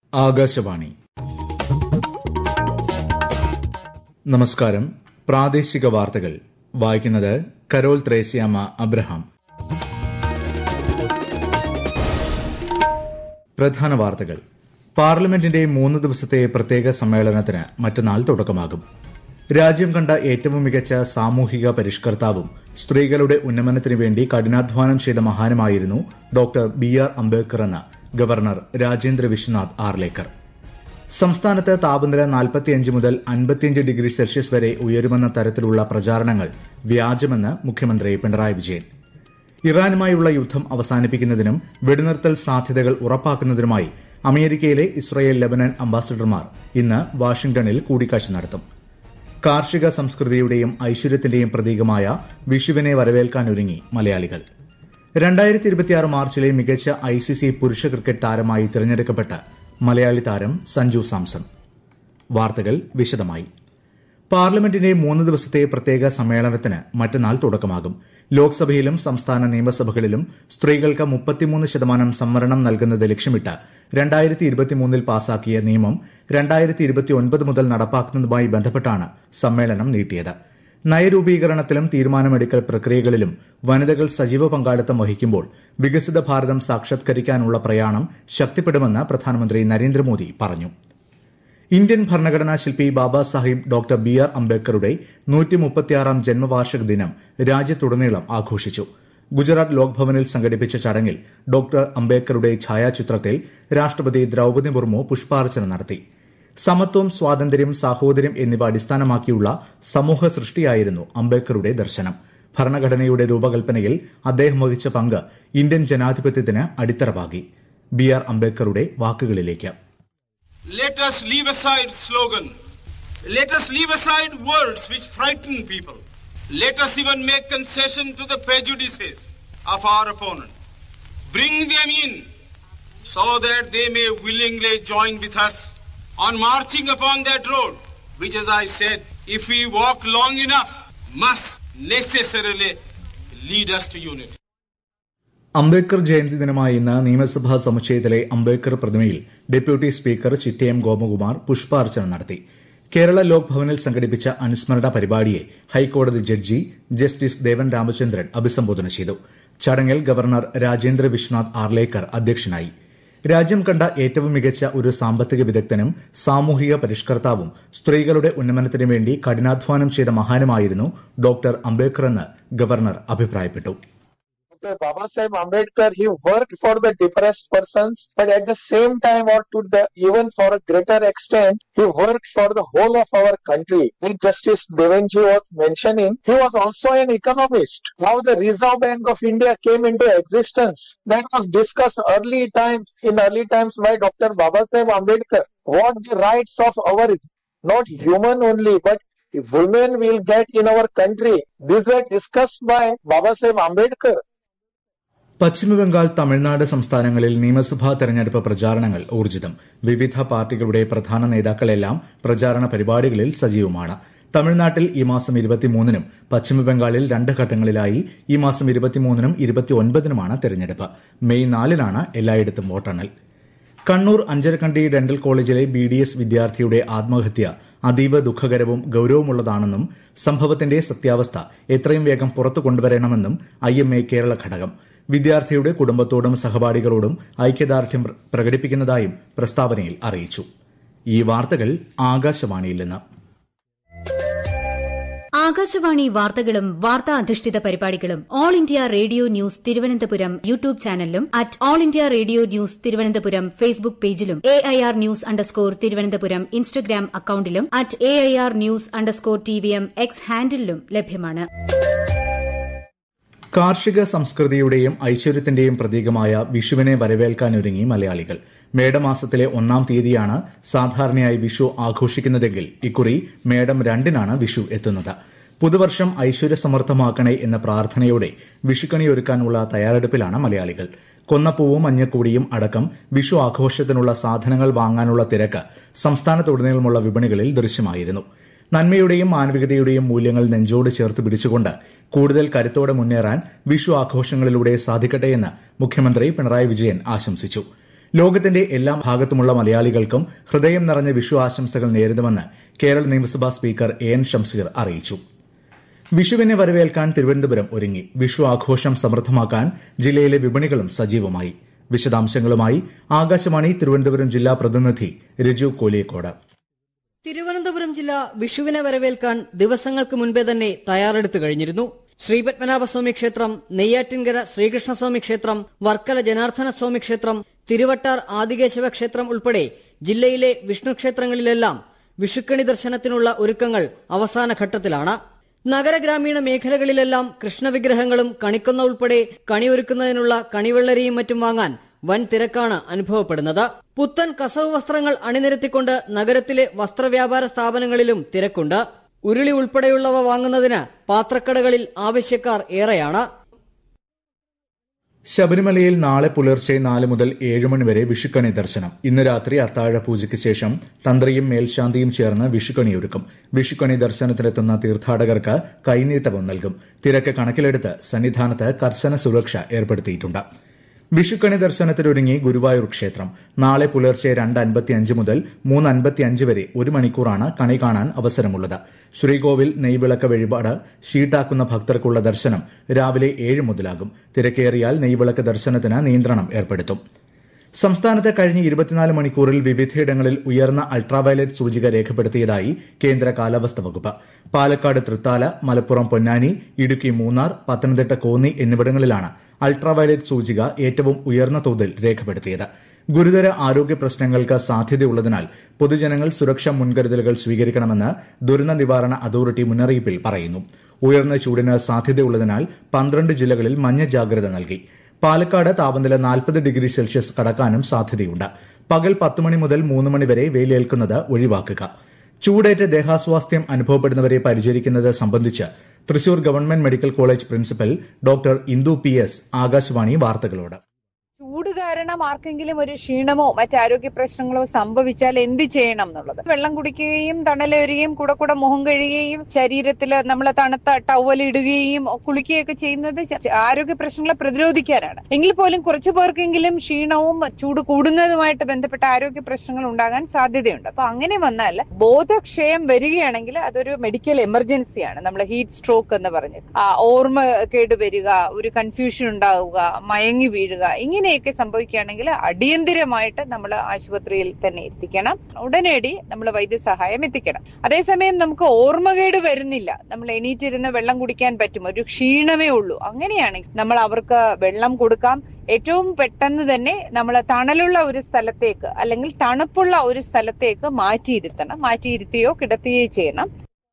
ആകാശവാണി. നമസ്കാരം. പ്രാദേശിക വാർത്തകൾ വായിക്കുന്നത് കരോൾ ത്രേസ്യാമ്മ അബ്രഹാം. പ്രധാന വാർത്തകൾ. പാർലമെന്റിന്റെ 3 ദിവസത്തെ പ്രത്യേക സമ്മേളനത്തിന് മറ്റന്നാൾ തുടക്കമാകും. രാജ്യം കണ്ട ഏറ്റവും മികച്ച സാമൂഹിക പരിഷ്കർത്താവും സ്ത്രീകളുടെ ഉന്നമനത്തിനു വേണ്ടി കഠിനാധ്വാനം ചെയ്ത മഹാനുമായിരുന്നു ഡോക്ടർ BR അംബേദ്കർ എന്ന് ഗവർണർ രാജേന്ദ്ര വിശ്വനാഥ് ആർലേക്കർ. സംസ്ഥാനത്ത് താപനില 45 മുതൽ 55 ഡിഗ്രി സെൽഷ്യസ് വരെ ഉയരുമെന്ന തരത്തിലുള്ള പ്രചാരണങ്ങൾ വ്യാജമെന്ന് മുഖ്യമന്ത്രി പിണറായി വിജയൻ. ഇറാനുമായുള്ള യുദ്ധം അവസാനിപ്പിക്കുന്നതിനും വെടിനിർത്തൽ സാധ്യതകൾ ഉറപ്പാക്കുന്നതിനുമായി അമേരിക്കയിലെ ഇസ്രയേൽ ലെബനൻ അംബാസഡർമാർ ഇന്ന് വാഷിംഗ്ടണിൽ കൂടിക്കാഴ്ച നടത്തും. കാർഷിക സംസ്കൃതിയുടെയും ഐശ്വര്യത്തിന്റെയും പ്രതീകമായ വിഷുവിനെ വരവേൽക്കാനൊരുങ്ങി മലയാളികൾ. 2026 മാർച്ചിലെ മികച്ച ICC പുരുഷ ക്രിക്കറ്റ് താരമായി തിരഞ്ഞെടുക്കപ്പെട്ട മലയാളി താരം സഞ്ജു സാംസൺ. വാർത്തകൾ വിശദമായി. പാർലമെന്റിന്റെ 3 ദിവസത്തെ പ്രത്യേക സമ്മേളനത്തിന് മറ്റന്നാൾ തുടക്കമാകും. ലോക്സഭയിലും സംസ്ഥാന നിയമസഭകളിലും സ്ത്രീകൾക്ക് 33% സംവരണം നൽകുന്നത് ലക്ഷ്യമിട്ട് 2023 പാസാക്കിയ നിയമം 2029 മുതൽ നടപ്പാക്കുന്നതുമായി ബന്ധപ്പെട്ടാണ് സമ്മേളനം നീട്ടിയത്. നയരൂപീകരണത്തിലും തീരുമാനമെടുക്കൽ പ്രക്രിയകളിലും വനിതകൾ സജീവ പങ്കാളിത്തം വഹിക്കുമ്പോൾ വികസിത ഭാരതം സാക്ഷാത്കരിക്കാനുള്ള പ്രയാണം ശക്തിപ്പെടുമെന്ന് പ്രധാനമന്ത്രി നരേന്ദ്രമോദി പറഞ്ഞു. ഇന്ത്യൻ ഭരണഘടനാ ശില്പി ബാബാ സാഹിബ് ഡോക്ടർ BR അംബേദ്കറുടെ 136ാം ജന്മവാർഷിക ദിനം രാജ്യത്തുടനീളം ആഘോഷിച്ചു. ഗുജറാത്ത് ലോക്ഭവനിൽ സംഘടിപ്പിച്ച ചടങ്ങിൽ ഡോക്ടർ അംബേദ്കറുടെ ഛായാചിത്രത്തിൽ രാഷ്ട്രപതി ദ്രൌപദി മുർമു പുഷ്പാർച്ചന നടത്തി. സമത്വം, സ്വാതന്ത്ര്യം, സാഹോദര്യം എന്നിവ അടിസ്ഥാനമാക്കിയുള്ള സമൂഹ സൃഷ്ടിയായിരുന്നു അംബേദ്കറുടെ ദർശനം. ഭരണഘടനയുടെ രൂപകൽപ്പനയിൽ അദ്ദേഹം വഹിച്ച പങ്ക് ഇന്ത്യൻ ജനാധിപത്യത്തിന് അടിത്തറ പാകി. BR അംബേദ്കറുടെ വാക്കുകളിലേക്ക്. Let us leave aside slogans. Let us leave aside words which frighten people. Let us even make concession to the prejudices of our opponents. Bring them in so that they may willingly join with us on marching upon that road, which, as I said, if we walk long enough, must necessarily lead us to unity. Ambedkar Jayanti ദിനമായ ഇന്ന് നിയമസഭാ സമുച്ചയത്തിലെ അംബേദ്കർ പ്രതിമയിൽ deputy speaker Chittayam Gopakumar പുഷ്പാർച്ചന നടത്തി. കേരള ലോക് ഭവനിൽ സംഘടിപ്പിച്ച അനുസ്മരണ പരിപാടിയെ ഹൈക്കോടതി ജഡ്ജി ജസ്റ്റിസ് ദേവൻ രാമചന്ദ്രൻ അഭിസംബോധന ചെയ്തു. ചടങ്ങിൽ ഗവർണർ രാജേന്ദ്ര വിശ്വനാഥ് ആർലേക്കർ അധ്യക്ഷനായി. രാജ്യം കണ്ട ഏറ്റവും മികച്ച ഒരു സാമ്പത്തിക വിദഗ്ധനും സാമൂഹിക പരിഷ്കർത്താവും സ്ത്രീകളുടെ ഉന്നമനത്തിനു വേണ്ടി കഠിനാധ്വാനം ചെയ്ത മഹാനുമായിരുന്നു ഡോക്ടർ അംബേദ്കർ എന്ന് ഗവർണർ അഭിപ്രായപ്പെട്ടു. Dr. Baba Sahib Ambedkar, he worked for the depressed persons, but at the same time or even for a greater extent, he worked for the whole of our country. Like Justice Devanji was mentioning, he was also an economist. How the Reserve Bank of India came into existence, that was discussed in early times by Dr. Baba Sahib Ambedkar. What the rights of our, not human only, but women will get in our country. These were discussed by Baba Sahib Ambedkar. Paschim Bangal, Tamil Nadu സംസ്ഥാനങ്ങളിൽ നിയമസഭാ തെരഞ്ഞെടുപ്പ് പ്രചാരണങ്ങൾ ഊർജിതം. വിവിധ പാർട്ടികളുടെ പ്രധാന നേതാക്കളെല്ലാം പ്രചാരണ പരിപാടികളിൽ സജീവമാണ്. തമിഴ്നാട്ടിൽ ഈ മാസം 23-നും പശ്ചിമബംഗാളിൽ 2 ഘട്ടങ്ങളിലായി ഈ മാസം 23-നും 29-നുമാണ് തെരഞ്ഞെടുപ്പ്. മെയ് 4-നാണ് എല്ലായിടത്തും വോട്ടെണ്ണൽ. കണ്ണൂർ അഞ്ചരക്കണ്ടി ഡെന്റൽ കോളേജിലെ BDS വിദ്യാർത്ഥിയുടെ ആത്മഹത്യ അതീവ ദുഃഖകരവും ഗൌരവമുള്ളതാണെന്നും സംഭവത്തിന്റെ സത്യാവസ്ഥ എത്രയും വേഗം പുറത്തു കൊണ്ടുവരണമെന്നും IMA കേരള ഘടകം വിദ്യാർത്ഥിയുടെ കുടുംബത്തോടും സഹപാഠികളോടും ഐക്യദാർഢ്യം പ്രകടിപ്പിക്കുന്നതായും പ്രസ്താവനയിൽ അറിയിച്ചു. ഈ വാർത്തകൾ ആകാശവാണിയിൽ നിന്ന്. ആകാശവാണി വാർത്തകളും വാർത്താ അധിഷ്ഠിത പരിപാടികളും all India radio news Thiruvananthapuram YouTube ചാനലിലും all India radio news Thiruvananthapuram Facebook പേജിലും AIR ന്യൂസ് തിരുവനന്തപുരം ഇൻസ്റ്റഗ്രാം അക്കൌണ്ടിലും AIR ന്യൂസ് TVM X ഹാൻഡിലും ലഭ്യമാണ്. കാർഷിക സംസ്കൃതിയുടെയും ഐശ്വര്യത്തിന്റെയും പ്രതീകമായ വിഷുവിനെ വരവേൽക്കാനൊരുങ്ങി മലയാളികൾ. മേടമാസത്തിലെ 1-ാം തീയതിയാണ് സാധാരണയായി വിഷു ആഘോഷിക്കുന്നതെങ്കിൽ ഇക്കുറി മേടം 2-നാണ് വിഷു എത്തുന്നത്. പുതുവർഷം ഐശ്വര്യസമൃദ്ധമാക്കണേ എന്ന പ്രാർത്ഥനയോടെ വിഷുക്കണിയൊരുക്കാനുള്ള തയ്യാറെടുപ്പിലാണ് മലയാളികൾ. കൊന്നപ്പൂവും മഞ്ഞക്കൂടിയും അടക്കം വിഷു ആഘോഷത്തിനുള്ള സാധനങ്ങൾ വാങ്ങാനുള്ള തിരക്ക് സംസ്ഥാനത്തുടനീളമുള്ള വിപണികളിൽ ദൃശ്യമായിരുന്നു. നന്മയുടെയും മാനവികതയുടെയും മൂല്യങ്ങൾ നെഞ്ചോട് ചേർത്ത് പിടിച്ചുകൊണ്ട് കൂടുതൽ കരുത്തോടെ മുന്നേറാൻ വിഷു ആഘോഷങ്ങളിലൂടെ സാധിക്കട്ടെയെന്ന് മുഖ്യമന്ത്രി പിണറായി വിജയൻ ആശംസിച്ചു. ലോകത്തിന്റെ എല്ലാ ഭാഗത്തുമുള്ള മലയാളികൾക്കും ഹൃദയം നിറഞ്ഞ വിഷു ആശംസകൾ നേരുന്നുവെന്ന് കേരള നിയമസഭാ സ്പീക്കർ എൻ ഷംസീർ അറിയിച്ചു. വിഷുവിനെ വരവേൽക്കാൻ തിരുവനന്തപുരം ഒരുങ്ങി. വിഷു ആഘോഷം സമൃദ്ധമാക്കാൻ ജില്ലയിലെ വിപണികളും സജീവമായി. വിശദാംശങ്ങളുമായി ആകാശവാണി തിരുവനന്തപുരം ജില്ലാ പ്രതിനിധി രജു കോലിയക്കോട്. തിരുവനന്തപുരം ജില്ല വിഷുവിനെ വരവേൽക്കാൻ ദിവസങ്ങൾക്ക് മുൻപേ തന്നെ തയ്യാറെടുത്തു കഴിഞ്ഞിരുന്നു. ശ്രീപത്മനാഭസ്വാമി ക്ഷേത്രം, നെയ്യാറ്റിൻകര ശ്രീകൃഷ്ണസ്വാമി ക്ഷേത്രം, വർക്കല ജനാർദ്ദനസ്വാമി ക്ഷേത്രം, തിരുവട്ടാർ ആദികേശവ ക്ഷേത്രം ഉൾപ്പെടെ ജില്ലയിലെ വിഷ്ണു ക്ഷേത്രങ്ങളിലെല്ലാം വിഷുക്കണി ദർശനത്തിനുള്ള ഒരുക്കങ്ങൾ അവസാന ഘട്ടത്തിലാണ്. നഗരഗ്രാമീണ മേഖലകളിലെല്ലാം കൃഷ്ണവിഗ്രഹങ്ങളും കണിക്കൊന്ന ഉൾപ്പെടെ കണിയൊരുക്കുന്നതിനുള്ള കണിവെള്ളരിയും മറ്റും വാങ്ങാൻ വൻ തിരക്കാണ് അനുഭവപ്പെടുന്നത്. പുത്തൻ കസവ് വസ്ത്രങ്ങൾ അണിനിരത്തിക്കൊണ്ട് നഗരത്തിലെ വസ്ത്രവ്യാപാര സ്ഥാപനങ്ങളിലും തിരക്കുണ്ട്. ഉരുളി ഉൾപ്പെടെയുള്ളവ വാങ്ങുന്നതിന് പാത്രക്കടകളിൽ ആവശ്യക്കാർ ഏറെയാണ്. ശബരിമലയിൽ നാളെ പുലർച്ചെ 4 മുതൽ 7 മണി വരെ വിഷുക്കണി ദർശനം. ഇന്ന് രാത്രി അത്താഴ പൂജയ്ക്ക് ശേഷം തന്ത്രിയും മേൽശാന്തിയും ചേർന്ന് വിഷുക്കണിയൊരുക്കും. വിഷുക്കണി ദർശനത്തിനെത്തുന്ന തീർത്ഥാടകർക്ക് കൈനീട്ടവും നൽകും. തിരക്ക് കണക്കിലെടുത്ത് സന്നിധാനത്ത് കർശന സുരക്ഷ ഏർപ്പെടുത്തിയിട്ടുണ്ട്. വിഷുക്കണി ദർശനത്തിനൊരുങ്ങി ഗുരുവായൂർ ക്ഷേത്രം. നാളെ പുലർച്ചെ 2:55 മുതൽ 3:55 വരെ 1 മണിക്കൂറാണ് കണി കാണാൻ അവസരമുള്ളത്. ശ്രീകോവിൽ നെയ്വിളക്ക് വഴിപാട് ഷീട്ടാക്കുന്ന ഭക്തർക്കുള്ള ദർശനം രാവിലെ 7 മുതലാകും. തിരക്കേറിയാൽ നെയ്വിളക്ക് ദർശനത്തിന് നിയന്ത്രണം ഏർപ്പെടുത്തും. സംസ്ഥാനത്ത് കഴിഞ്ഞ 24 മണിക്കൂറിൽ വിവിധയിടങ്ങളിൽ ഉയർന്ന അൾട്രാവയലറ്റ് സൂചിക രേഖപ്പെടുത്തിയതായി കേന്ദ്ര കാലാവസ്ഥാ വകുപ്പ്. പാലക്കാട് തൃത്താല, മലപ്പുറം പൊന്നാനി, ഇടുക്കി മൂന്നാർ, പത്തനംതിട്ട കോന്നി എന്നിവിടങ്ങളിലാണ് അൾട്രാവയലറ്റ് സൂചിക ഏറ്റവും ഉയർന്ന തോതിൽ രേഖപ്പെടുത്തിയത്. ഗുരുതര ആരോഗ്യ പ്രശ്നങ്ങൾക്ക് സാധ്യതയുള്ളതിനാൽ പൊതുജനങ്ങൾ സുരക്ഷാ മുൻകരുതലുകൾ സ്വീകരിക്കണമെന്ന് ദുരന്ത നിവാരണ അതോറിറ്റി മുന്നറിയിപ്പിൽ പറയുന്നു. ഉയർന്ന ചൂടിന് സാധ്യതയുള്ളതിനാൽ 12 ജില്ലകളിൽ മഞ്ഞ ജാഗ്രത നൽകി. പാലക്കാട് താപനില 40 ഡിഗ്രി സെൽഷ്യസ് കടക്കാനും സാധ്യതയുണ്ട്. പകൽ 10 മണി മുതൽ 3 മണി വരെ വെയിലേൽക്കുന്നത് ഒഴിവാക്കുക. ചൂടേറ്റ് ദേഹാസ്വാസ്ഥ്യം അനുഭവപ്പെടുന്നവരെ പരിചരിക്കുന്നത് സംബന്ധിച്ച് Thrissur government medical college principal doctor Indu PS Akashvani വാർത്തകളോട്. ചൂട് കാരണം ആർക്കെങ്കിലും ഒരു ക്ഷീണമോ മറ്റാരോഗ്യ പ്രശ്നങ്ങളോ സംഭവിച്ചാൽ എന്ത് ചെയ്യണം എന്നുള്ളത്, വെള്ളം കുടിക്കുകയും തണലേറുകയും കൂടെ മുഖം കഴുകുകയും ശരീരത്തിൽ നമ്മൾ തണുത്ത ടവൽ ഇടുകയും കുളിക്കുകയൊക്കെ ചെയ്യുന്നത് ആരോഗ്യ പ്രശ്നങ്ങളെ പ്രതിരോധിക്കാനാണ്. എങ്കിൽ പോലും കുറച്ചു പേർക്കെങ്കിലും ക്ഷീണവും ചൂട് കൂടുന്നതുമായിട്ട് ബന്ധപ്പെട്ട ആരോഗ്യ പ്രശ്നങ്ങൾ ഉണ്ടാകാൻ സാധ്യതയുണ്ട്. അപ്പൊ അങ്ങനെ വന്നാൽ ബോധക്ഷയം വരികയാണെങ്കിൽ അതൊരു മെഡിക്കൽ എമർജൻസിയാണ്. നമ്മൾ ഹീറ്റ് സ്ട്രോക്ക് എന്ന് പറഞ്ഞ് ഓർമ്മ കേട് വരിക, ഒരു കൺഫ്യൂഷൻ ഉണ്ടാവുക, മയങ്ങി വീഴുക, ഇങ്ങനെയൊക്കെ സംഭവിക്കുകയാണെങ്കിൽ അടിയന്തിരമായിട്ട് നമ്മൾ ആശുപത്രിയിൽ തന്നെ എത്തിക്കണം. ഉടനടി നമ്മൾ വൈദ്യസഹായം എത്തിക്കണം. അതേസമയം നമുക്ക് ഓർമ്മകേട് വരുന്നില്ല, നമ്മൾ എണീറ്റിരുന്ന് വെള്ളം കുടിക്കാൻ പറ്റും, ഒരു ക്ഷീണമേ ഉള്ളൂ, അങ്ങനെയാണെങ്കിൽ നമ്മൾ അവർക്ക് വെള്ളം കൊടുക്കാം. ഏറ്റവും പെട്ടെന്ന് തന്നെ നമ്മൾ തണലുള്ള ഒരു സ്ഥലത്തേക്ക് അല്ലെങ്കിൽ തണുപ്പുള്ള ഒരു സ്ഥലത്തേക്ക് മാറ്റിയിരുത്തിയോ കിടത്തുകയോ ചെയ്യണം.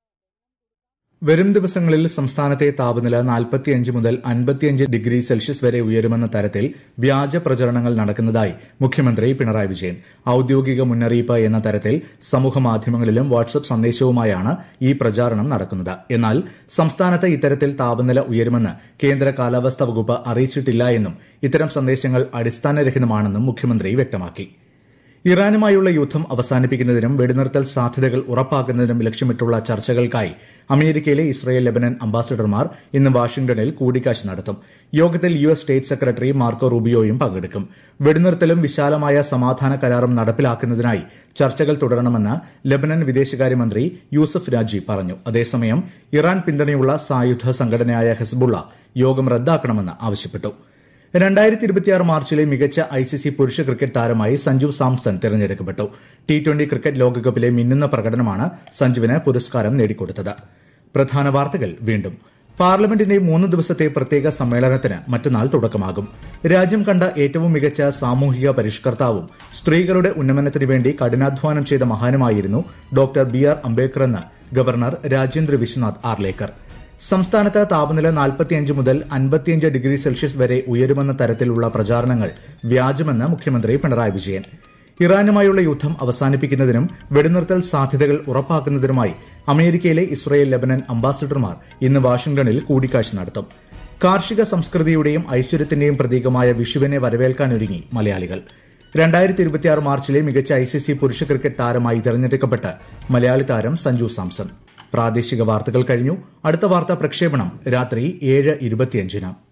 വരും ദിവസങ്ങളിൽ സംസ്ഥാനത്തെ താപനില 45 മുതൽ 55 ഡിഗ്രി സെൽഷ്യസ് വരെ ഉയരുമെന്ന തരത്തിൽ വ്യാജ പ്രചരണങ്ങൾ നടക്കുന്നതായി മുഖ്യമന്ത്രി പിണറായി വിജയൻ. ഔദ്യോഗിക മുന്നറിയിപ്പ് എന്ന തരത്തിൽ സമൂഹമാധ്യമങ്ങളിലും വാട്സ്ആപ്പ് സന്ദേശവുമായാണ് ഈ പ്രചാരണം നടക്കുന്നത്. എന്നാൽ സംസ്ഥാനത്ത് ഇത്തരത്തിൽ താപനില ഉയരുമെന്ന് കേന്ദ്ര കാലാവസ്ഥാ വകുപ്പ് അറിയിച്ചിട്ടില്ല എന്നും ഇത്തരം സന്ദേശങ്ങൾ അടിസ്ഥാനരഹിതമാണെന്നും മുഖ്യമന്ത്രി വ്യക്തമാക്കി. ഇറാനുമായുള്ള യുദ്ധം അവസാനിപ്പിക്കുന്നതിനും വെടിനിർത്തൽ സാധ്യതകൾ ഉറപ്പാക്കുന്നതിനും ലക്ഷ്യമിട്ടുള്ള ചർച്ചകൾക്കായി അമേരിക്കയിലെ ഇസ്രയേൽ ലെബനൻ അംബാസിഡർമാർ ഇന്ന് വാഷിംഗ്ടണിൽ കൂടിക്കാഴ്ച നടത്തും. യോഗത്തിൽ US സ്റ്റേറ്റ് സെക്രട്ടറി മാർക്കോ റൂബിയോയും പങ്കെടുക്കും. വെടിനിർത്തലും വിശാലമായ സമാധാന കരാറും നടപ്പിലാക്കുന്നതിനായി ചർച്ചകൾ തുടരണമെന്ന് ലെബനൻ വിദേശകാര്യമന്ത്രി യൂസഫ് രാജി പറഞ്ഞു. അതേസമയം ഇറാൻ പിന്തുണയുള്ള സായുധ സംഘടനയായ ഹെസ്ബുള്ള യോഗം റദ്ദാക്കണമെന്ന് ആവശ്യപ്പെട്ടു. 2026 മാർച്ചിലെ മികച്ച ICC പുരുഷ ക്രിക്കറ്റ് താരമായി സഞ്ജു സാംസൺ തിരഞ്ഞെടുക്കപ്പെട്ടു. T20 ക്രിക്കറ്റ് ലോകകപ്പിലെ മിന്നുന്ന പ്രകടനമാണ് സഞ്ജുവിന് പുരസ്കാരം നേടിക്കൊടുത്തത്. പ്രധാന വാർത്തകൾ വീണ്ടും. പാർലമെന്റിന്റെ 3 ദിവസത്തെ പ്രത്യേക സമ്മേളനത്തിന് മറ്റന്നാൾ തുടക്കമാകും. രാജ്യം കണ്ട ഏറ്റവും മികച്ച സാമൂഹിക പരിഷ്കർത്താവും സ്ത്രീകളുടെ ഉന്നമനത്തിനു വേണ്ടി കഠിനാധ്വാനം ചെയ്ത മഹാനുമായിരുന്നു ഡോക്ടർ BR അംബേദ്കർ എന്ന് ഗവർണർ രാജേന്ദ്ര വിശ്വനാഥ് ആർലേക്കർ. സംസ്ഥാനത്ത് താപനില 45 മുതൽ 55 ഡിഗ്രി സെൽഷ്യസ് വരെ ഉയരുമെന്ന തരത്തിലുള്ള പ്രചാരണങ്ങൾ വ്യാജമെന്ന് മുഖ്യമന്ത്രി പിണറായി വിജയൻ. ഇറാനുമായുള്ള യുദ്ധം അവസാനിപ്പിക്കുന്നതിനും വെടിനിർത്തൽ സാധ്യതകൾ ഉറപ്പാക്കുന്നതിനുമായി അമേരിക്കയിലെ ഇസ്രയേൽ ലെബനൻ അംബാസിഡർമാർ ഇന്ന് വാഷിംഗ്ടണിൽ കൂടിക്കാഴ്ച നടത്തും. കാർഷിക സംസ്കൃതിയുടെയും ഐശ്വര്യത്തിന്റെയും പ്രതീകമായ വിഷുവിനെ വരവേൽക്കാനൊരുങ്ങി മലയാളികൾ. 2026 മാർച്ചിലെ മികച്ച ICC പുരുഷ ക്രിക്കറ്റ് താരമായി തെരഞ്ഞെടുക്കപ്പെട്ട മലയാളി താരം സഞ്ജു സാംസൺ. പ്രാദേശിക വാർത്തകൾ കഴിഞ്ഞു. അടുത്ത വാർത്താ പ്രക്ഷേപണം രാത്രി 7:25.